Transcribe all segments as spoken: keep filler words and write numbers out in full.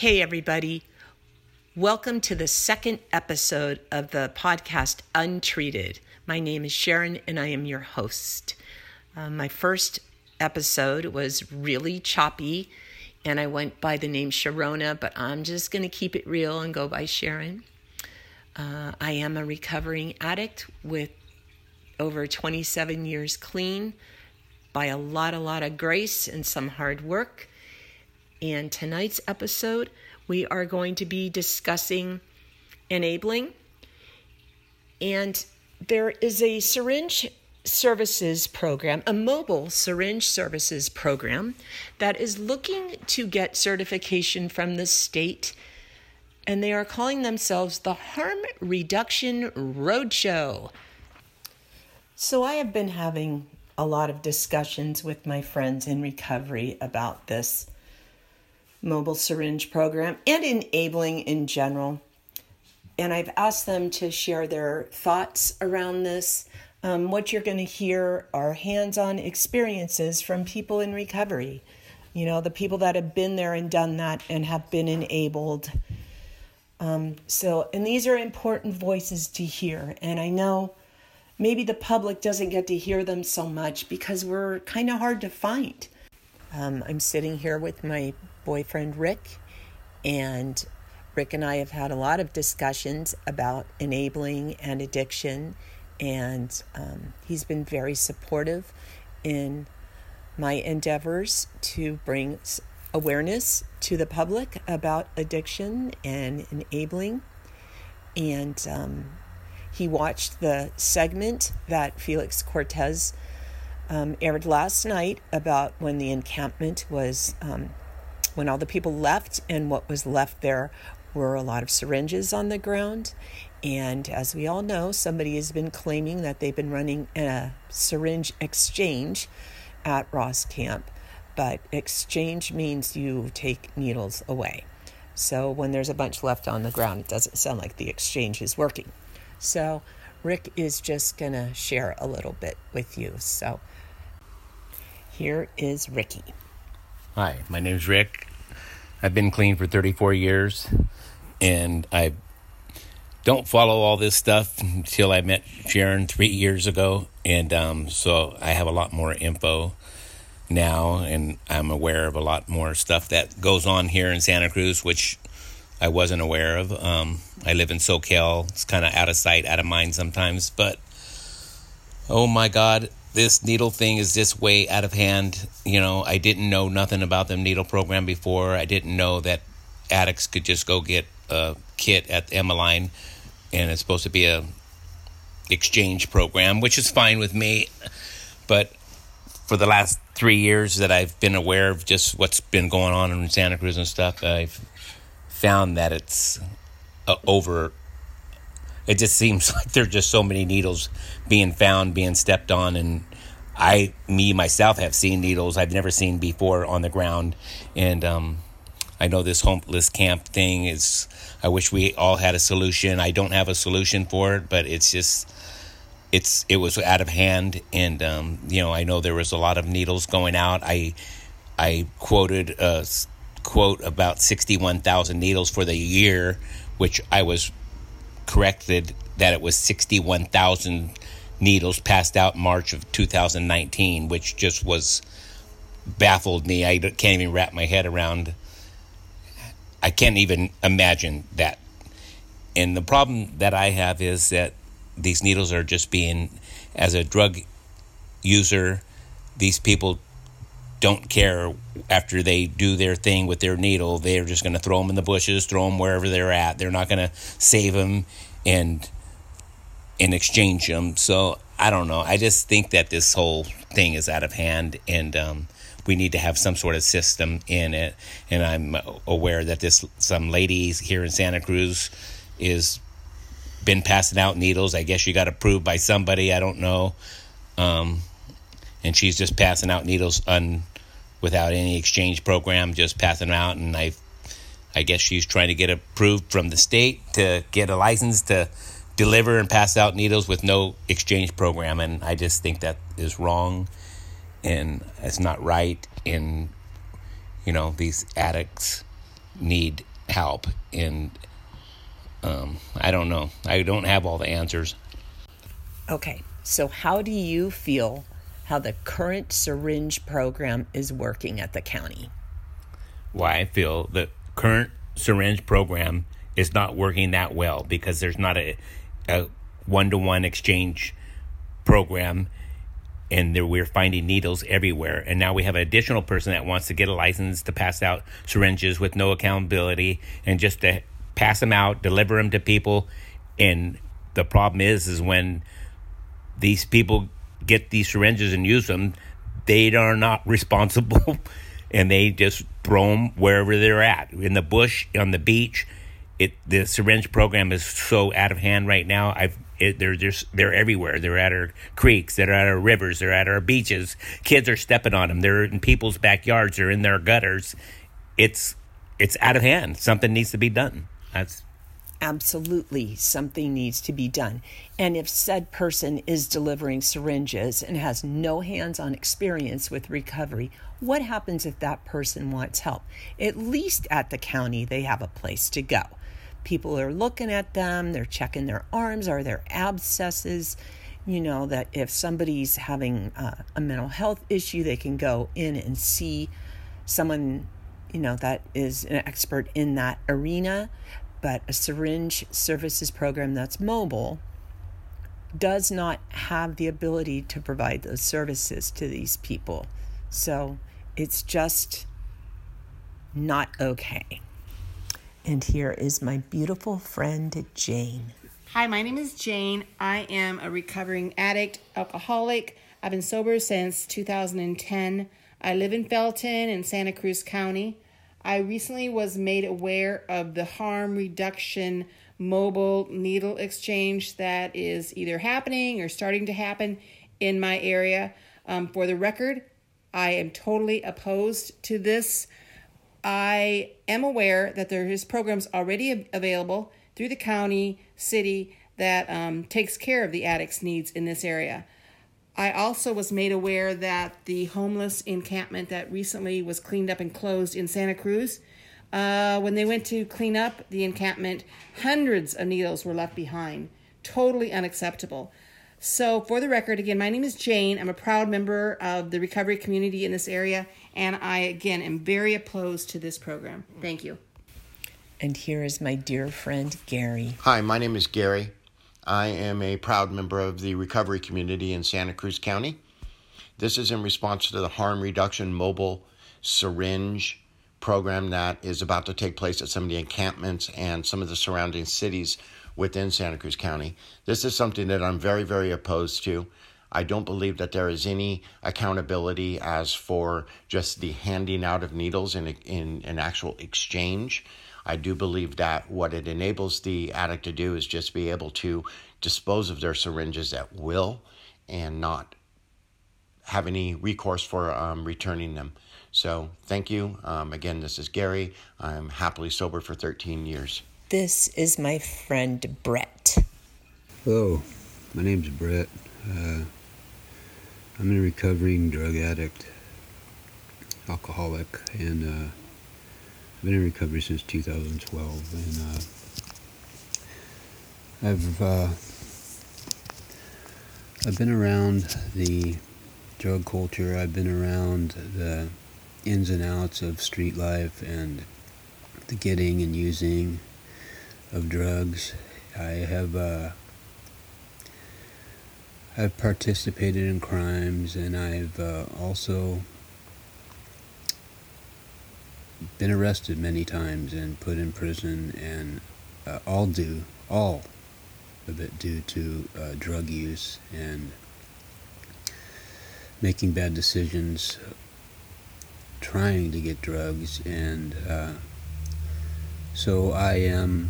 Hey, everybody. Welcome to the second episode of the podcast Untreated. My name is Sharon, and I am your host. Uh, my first episode was really choppy, and I went by the name Sharona, but I'm just going to keep it real and go by Sharon. Uh, I am a recovering addict with over twenty-seven years clean by a lot, a lot of grace and some hard work. And tonight's episode, we are going to be discussing enabling. And there is a syringe services program, a mobile syringe services program that is looking to get certification from the state. And they are calling themselves the Harm Reduction Roadshow. So I have been having a lot of discussions with my friends in recovery about this mobile syringe program and enabling in general. And I've asked them to share their thoughts around this. Um, what you're going to hear are hands-on experiences from people in recovery. You know, the people that have been there and done that and have been enabled. Um, so, and these are important voices to hear. And I know maybe the public doesn't get to hear them so much because we're kind of hard to find. Um, I'm sitting here with my boyfriend, Rick, and Rick and I have had a lot of discussions about enabling and addiction, and um, he's been very supportive in my endeavors to bring awareness to the public about addiction and enabling. And um, he watched the segment that Felix Cortez um, aired last night about when the encampment was, um, when all the people left, and what was left there were a lot of syringes on the ground. And as we all know, somebody has been claiming that they've been running a syringe exchange at Ross Camp. But exchange means you take needles away. So when there's a bunch left on the ground, it doesn't sound like the exchange is working. So Rick is just going to share a little bit with you. So here is Ricky. Hi, my name's Rick. I've been clean for thirty-four years, and I don't follow all this stuff until I met Sharon three years ago, and um, so I have a lot more info now, and I'm aware of a lot more stuff that goes on here in Santa Cruz, which I wasn't aware of. Um, I live in SoCal. It's kind of out of sight, out of mind sometimes, but oh my God, this needle thing is just way out of hand. You know, I didn't know nothing about the needle program before. I didn't know that addicts could just go get a kit at Emmeline, and it's supposed to be a exchange program, which is fine with me. But for the last three years that I've been aware of just what's been going on in Santa Cruz and stuff, I've found that it's uh, over. It just seems like there are just so many needles being found, being stepped on. And I, me, myself, have seen needles I've never seen before on the ground. And um, I know this homeless camp thing is, I wish we all had a solution. I don't have a solution for it, but it's just, it's it was out of hand. And, um, you know, I know there was a lot of needles going out. I, I quoted a quote about sixty-one thousand needles for the year, which I was corrected that it was sixty-one thousand needles passed out in March of two thousand nineteen, which just was baffled me. I can't even wrap my head around. I can't even imagine that. And the problem that I have is that these needles are just being, as a drug user, these people don't care after they do their thing with their needle. They're just going to throw them in the bushes, throw them wherever they're at. They're not going to save them and and exchange them. So I don't know. I just think that this whole thing is out of hand, and um, we need to have some sort of system in it. And I'm aware that this some ladies here in Santa Cruz is been passing out needles. I guess you got approved by somebody. I don't know. Um, and she's just passing out needles un. without any exchange program, just passing them out. And I I guess she's trying to get approved from the state to get a license to deliver and pass out needles with no exchange program. And I just think that is wrong, and it's not right. And, you know, these addicts need help. And um, I don't know. I don't have all the answers. Okay, so how do you feel how the current syringe program is working at the county? Why I feel the current syringe program is not working that well because there's not a, a one-to-one exchange program, and there, we're finding needles everywhere. And now we have an additional person that wants to get a license to pass out syringes with no accountability and just to pass them out, deliver them to people. And the problem is, is when these people get these syringes and use them, they are not responsible, and they just throw them wherever they're at, in the bush, on the beach. It the syringe program is so out of hand right now. I've it, they're just they're everywhere. They're at our creeks, they're at our rivers, they're at our beaches. Kids are stepping on them. They're in people's backyards. They're in their gutters. It's it's out of hand. Something needs to be done. That's Absolutely, something needs to be done. And if said person is delivering syringes and has no hands-on experience with recovery, what happens if that person wants help? At least at the county, they have a place to go. People are looking at them, they're checking their arms, are there abscesses? You know, that if somebody's having uh, a mental health issue, they can go in and see someone, you know, that is an expert in that arena. But a syringe services program that's mobile does not have the ability to provide those services to these people. So it's just not okay. And here is my beautiful friend, Jane. Hi, my name is Jane. I am a recovering addict, alcoholic. I've been sober since two thousand ten. I live in Felton in Santa Cruz County. I recently was made aware of the harm reduction mobile needle exchange that is either happening or starting to happen in my area. Um, for the record, I am totally opposed to this. I am aware that there is programs already available through the county, city, that um, takes care of the addicts' needs in this area. I also was made aware that the homeless encampment that recently was cleaned up and closed in Santa Cruz, uh, when they went to clean up the encampment, hundreds of needles were left behind. Totally unacceptable. So for the record, again, my name is Jane. I'm a proud member of the recovery community in this area, and I, again, am very opposed to this program. Thank you. And here is my dear friend, Gary. Hi, my name is Gary. I am a proud member of the recovery community in Santa Cruz County. This is in response to the harm reduction mobile syringe program that is about to take place at some of the encampments and some of the surrounding cities within Santa Cruz County. This is something that I'm very, very opposed to. I don't believe that there is any accountability as for just the handing out of needles in, in an actual exchange. I do believe that what it enables the addict to do is just be able to dispose of their syringes at will and not have any recourse for um, returning them. So thank you. Um, again, this is Gary. I'm happily sober for thirteen years. This is my friend, Brett. Hello, my name's Brett. Uh, I'm a recovering drug addict, alcoholic, and uh, I've been in recovery since two thousand twelve, and uh, I've uh, I've been around the drug culture. I've been around the ins and outs of street life and the getting and using of drugs. I have uh, I've participated in crimes, and I've uh, also been arrested many times and put in prison, and uh, all due, all of it due to uh, drug use and making bad decisions, trying to get drugs, and uh, so I am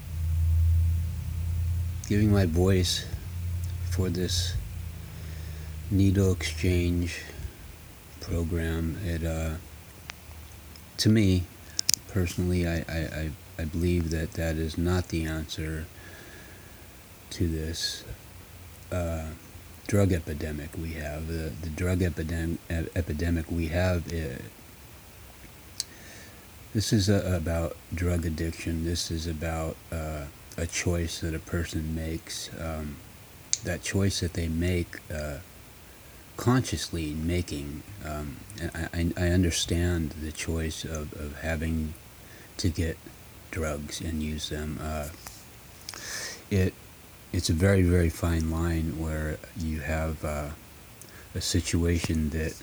giving my voice for this needle exchange program. It uh, To me, personally, I, I, I believe that that is not the answer to this uh, drug epidemic we have. The, the drug epidemic epidemic we have, it, This is a, about drug addiction. This is about uh, a choice that a person makes. Um, that choice that they make uh, consciously making. Um, and I, I understand the choice of, of having to get drugs and use them. Uh, it it's a very, very fine line where you have uh, a situation that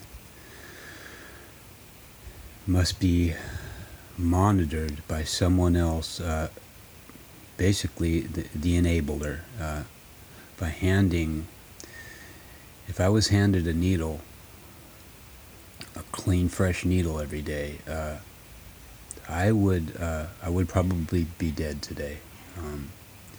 must be monitored by someone else, uh, basically the, the enabler, uh, by handing, if I was handed a needle, a clean, fresh needle every day, uh, I would uh, I would probably be dead today. Um,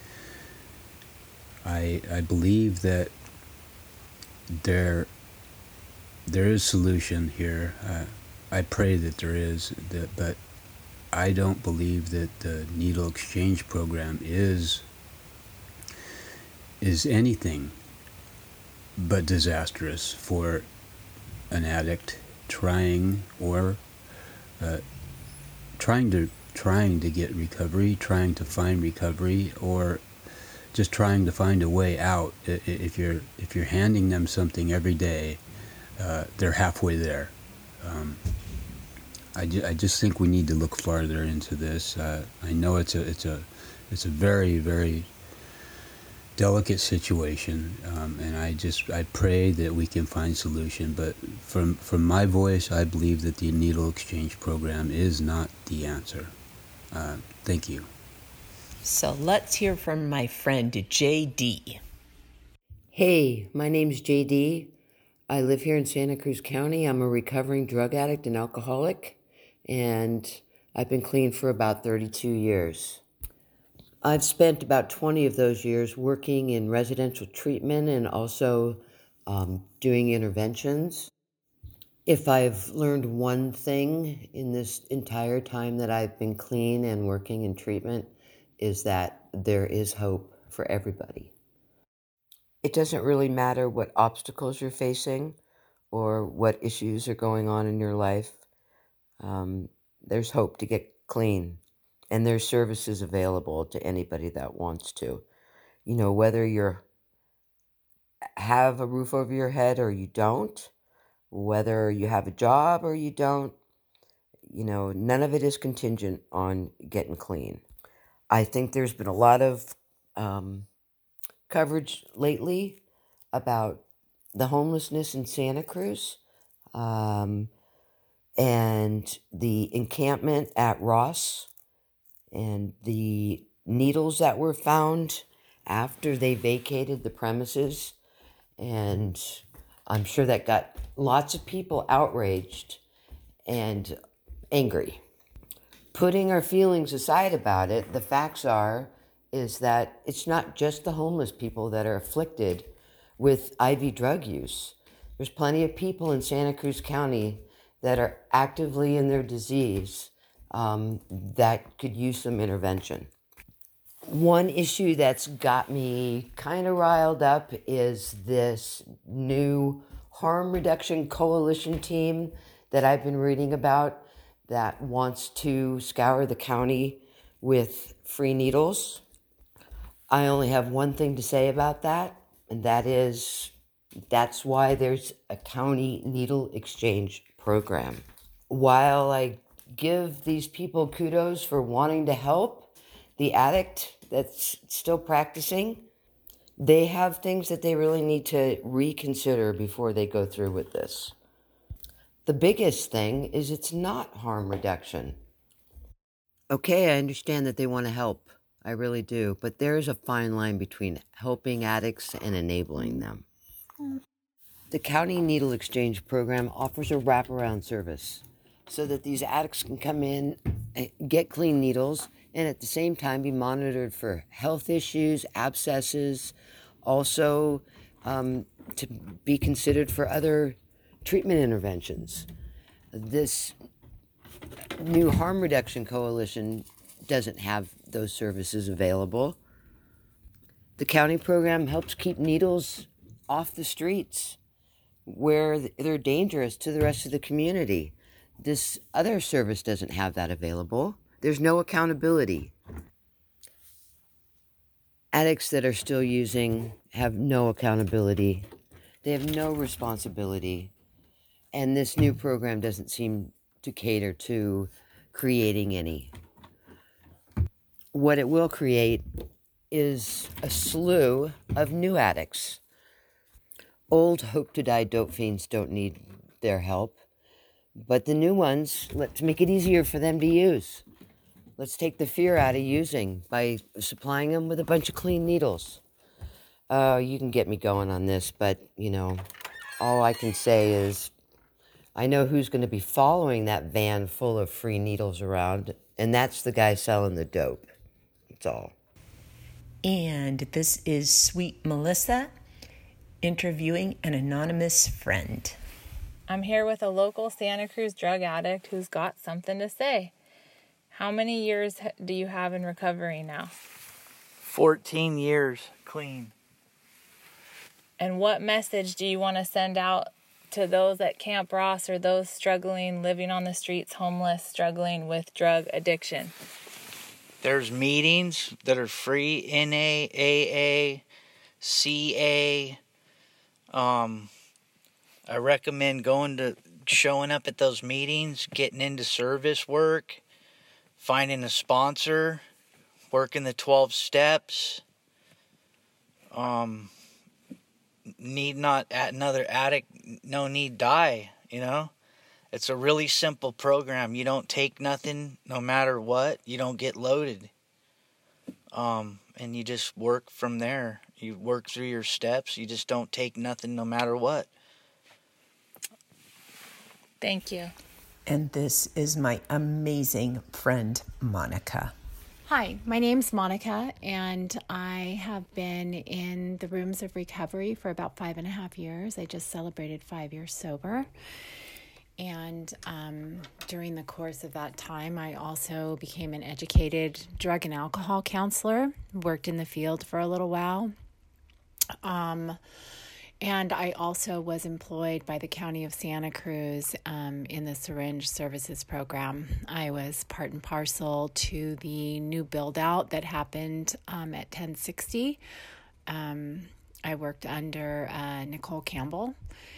I I believe that there there is solution here. Uh, I pray that there is, that, but I don't believe that the needle exchange program is is anything but disastrous for an addict trying or uh, trying to trying to get recovery, trying to find recovery, or just trying to find a way out. If you're if you're handing them something every day, uh, they're halfway there. Um, I, ju- I just think we need to look farther into this. Uh, I know it's a it's a it's a very very delicate situation, um, and I just I pray that we can find solution. But from from my voice, I believe that the needle exchange program is not the answer. Uh, thank you. So let's hear from my friend J D. Hey, my name's J D. I live here in Santa Cruz County. I'm a recovering drug addict and alcoholic, and I've been clean for about thirty-two years. I've spent about twenty of those years working in residential treatment and also um, doing interventions. If I've learned one thing in this entire time that I've been clean and working in treatment, is that there is hope for everybody. It doesn't really matter what obstacles you're facing or what issues are going on in your life. Um, there's hope to get clean, and there's services available to anybody that wants to. You know, whether you have a roof over your head or you don't, whether you have a job or you don't, you know, none of it is contingent on getting clean. I think there's been a lot of um, coverage lately about the homelessness in Santa Cruz, um, and the encampment at Ross, and the needles that were found after they vacated the premises. And I'm sure that got lots of people outraged and angry. Putting our feelings aside about it, the facts are is that it's not just the homeless people that are afflicted with I V drug use. There's plenty of people in Santa Cruz County that are actively in their disease um, that could use some intervention. One issue that's got me kind of riled up is this new harm reduction coalition team that I've been reading about that wants to scour the county with free needles. I only have one thing to say about that, and that is that's why there's a county needle exchange program. While I give these people kudos for wanting to help the addict that's still practicing, they have things that they really need to reconsider before they go through with this. The biggest thing is it's not harm reduction. Okay, I understand that they want to help. I really do. But there is a fine line between helping addicts and enabling them. The County Needle Exchange Program offers a wraparound service so that these addicts can come in, get clean needles, and at the same time be monitored for health issues, abscesses, also um, to be considered for other treatment interventions. This new harm reduction coalition doesn't have those services available. The county program helps keep needles off the streets where they're dangerous to the rest of the community. This other service doesn't have that available. There's no accountability. Addicts that are still using have no accountability. They have no responsibility. And this new program doesn't seem to cater to creating any. What it will create is a slew of new addicts. Old hope-to-die dope fiends don't need their help. But the new ones, let's make it easier for them to use. Let's take the fear out of using by supplying them with a bunch of clean needles. Uh, you can get me going on this, but, you know, all I can say is I know who's going to be following that van full of free needles around, and that's the guy selling the dope. That's all. And this is Sweet Melissa interviewing an anonymous friend. I'm here with a local Santa Cruz drug addict who's got something to say. How many years do you have in recovery now? fourteen years clean. And what message do you want to send out to those at Camp Ross or those struggling, living on the streets, homeless, struggling with drug addiction? There's meetings that are free, N A, A A, C A. Um, I recommend going to, showing up at those meetings, getting into service work, finding a sponsor, working the twelve steps. Um, need not, another addict, no need die, you know? It's a really simple program. You don't take nothing no matter what. You don't get loaded. Um, and you just work from there. You work through your steps. You just don't take nothing no matter what. Thank you. And this is my amazing friend, Monica. Hi, my name's Monica, and I have been in the rooms of recovery for about five and a half years. I just celebrated five years sober. And um, during the course of that time, I also became an educated drug and alcohol counselor, worked in the field for a little while. Um, and I also was employed by the County of Santa Cruz um, in the syringe services program. I was part and parcel to the new build out that happened um, at ten sixty. Um, I worked under uh, Nicole Campbell.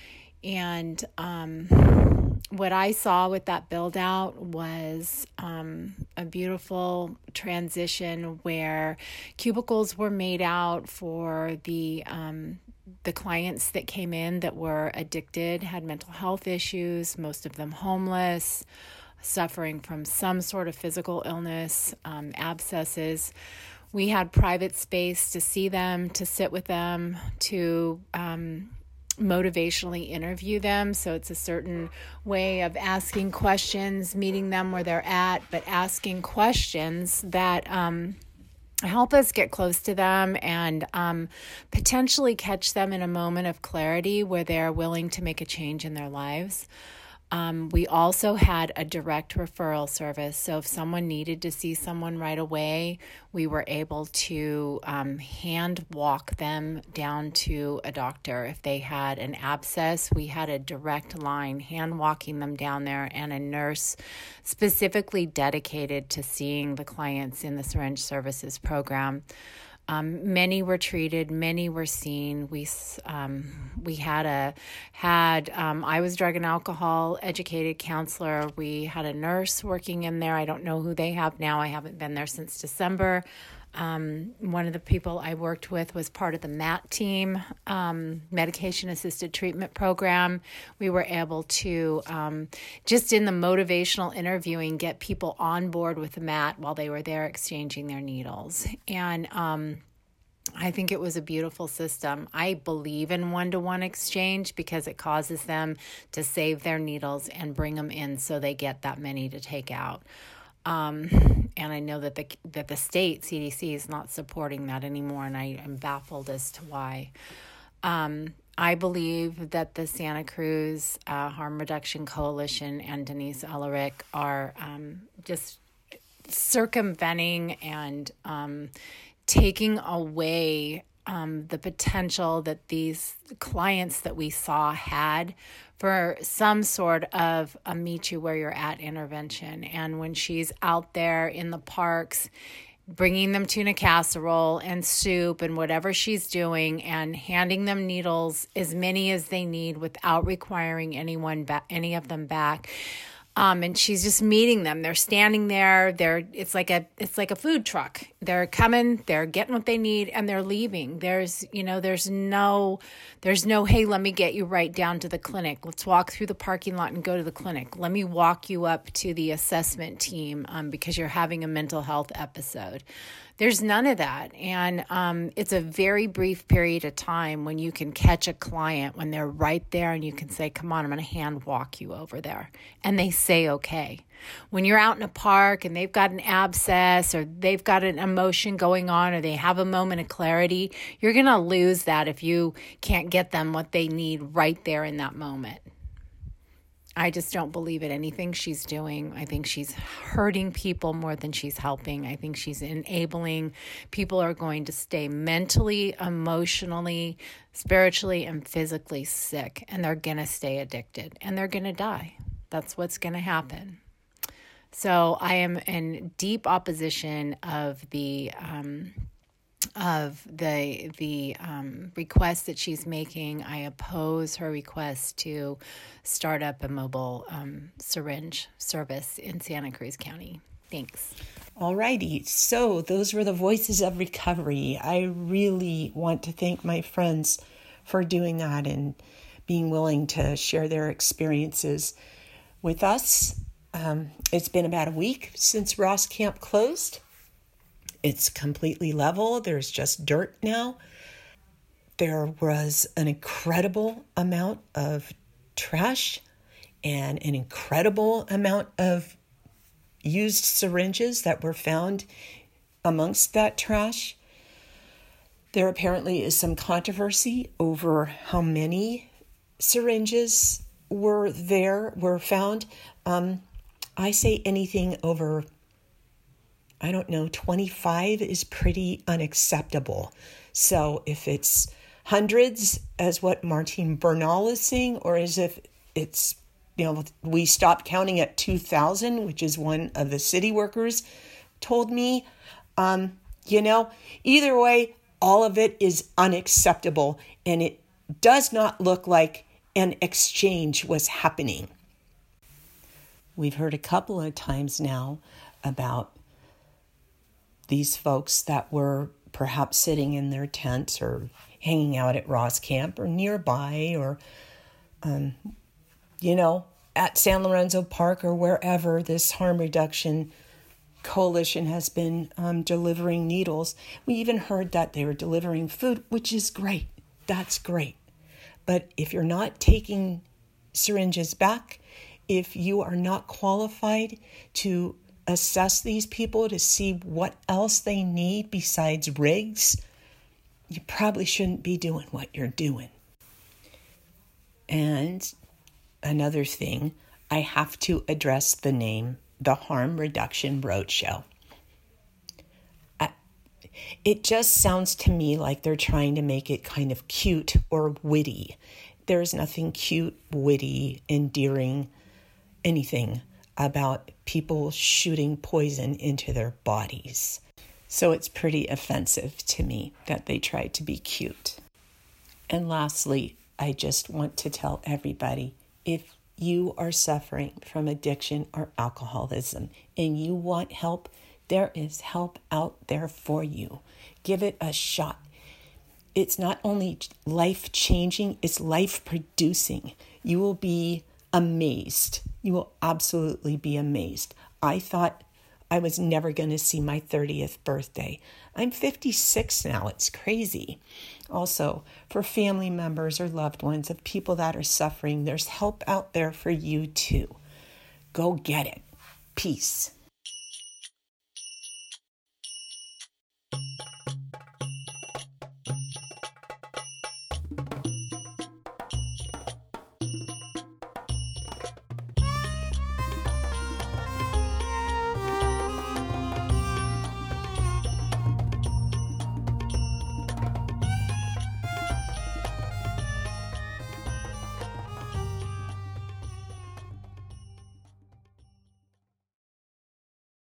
And um, what I saw with that build out was um, a beautiful transition where cubicles were made out for the um, the clients that came in that were addicted, had mental health issues, most of them homeless, suffering from some sort of physical illness, um, abscesses. We had private space to see them, to sit with them, to um, motivationally interview them. So it's a certain way of asking questions, meeting them where they're at, but asking questions that um, help us get close to them and um, potentially catch them in a moment of clarity where they're willing to make a change in their lives. Um, we also had a direct referral service. So if someone needed to see someone right away, we were able to um, hand walk them down to a doctor. If they had an abscess, we had a direct line, hand walking them down there, and a nurse specifically dedicated to seeing the clients in the syringe services program. Um, many were treated, many were seen. We um, we had a had um, I was drug and alcohol educated counselor. We had a nurse working in there. I don't know who they have now. I haven't been there since December. Um, one of the people I worked with was part of the M A T team, um, medication assisted treatment program. We were able to um, just in the motivational interviewing get people on board with the M A T while they were there exchanging their needles. And um, I think it was a beautiful system. I believe in one-to-one exchange because it causes them to save their needles and bring them in so they get that many to take out. Um, and I know that the that the state C D C is not supporting that anymore, and I am baffled as to why. Um, I believe that the Santa Cruz uh, Harm Reduction Coalition and Denise Ellerick are um, just circumventing and um, taking away um, the potential that these clients that we saw had for some sort of a meet you where you're at intervention. And when she's out there in the parks, bringing them tuna casserole and soup and whatever she's doing and handing them needles, as many as they need without requiring anyone ba- any of them back. Um, and she's just meeting them. They're standing there. They're it's like a it's like a food truck. They're coming. They're getting what they need, and they're leaving. There's you know there's no there's no hey, let me get you right down to the clinic. Let's walk through the parking lot and go to the clinic. Let me walk you up to the assessment team um, because you're having a mental health episode. There's none of that. And um, it's a very brief period of time when you can catch a client when they're right there and you can say, come on, I'm going to hand walk you over there. And they say, okay. When you're out in a park and they've got an abscess or they've got an emotion going on or they have a moment of clarity, you're going to lose that if you can't get them what they need right there in that moment. I just don't believe it. Anything she's doing, I think she's hurting people more than she's helping. I think she's enabling people are going to stay mentally, emotionally, spiritually, and physically sick, and they're going to stay addicted, and they're going to die. That's what's going to happen. So I am in deep opposition of the um, of the the um, request that she's making. I oppose her request to start up a mobile um, syringe service in Santa Cruz County. Thanks. All righty. So those were the voices of recovery. I really want to thank my friends for doing that and being willing to share their experiences with us. Um, it's been about a week since Ross Camp closed. It's completely level. There's just dirt now. There was an incredible amount of trash and an incredible amount of used syringes that were found amongst that trash. There apparently is some controversy over how many syringes were there, were found. Um, I say anything over I don't know, twenty-five is pretty unacceptable. So if it's hundreds, as what Martine Bernal is saying, or as if it's, you know, we stopped counting at two thousand, which is one of the city workers told me, um, you know, either way, all of it is unacceptable. And it does not look like an exchange was happening. We've heard a couple of times now about these folks that were perhaps sitting in their tents or hanging out at Ross Camp or nearby or, um, you know, at San Lorenzo Park or wherever this harm reduction coalition has been um, delivering needles. We even heard that they were delivering food, which is great. That's great. But if you're not taking syringes back, if you are not qualified to assess these people to see what else they need besides rigs, you probably shouldn't be doing what you're doing. And another thing, I have to address the name, the Harm Reduction Roadshow. I, it just sounds to me like they're trying to make it kind of cute or witty. There's nothing cute, witty, endearing, anything about people shooting poison into their bodies. So it's pretty offensive to me that they tried to be cute. And lastly, I just want to tell everybody, if you are suffering from addiction or alcoholism and you want help, there is help out there for you. Give it a shot. It's not only life-changing, it's life-producing. You will be amazed. You will absolutely be amazed. I thought I was never going to see my thirtieth birthday. I'm fifty-six now. It's crazy. Also, for family members or loved ones of people that are suffering, there's help out there for you too. Go get it. Peace.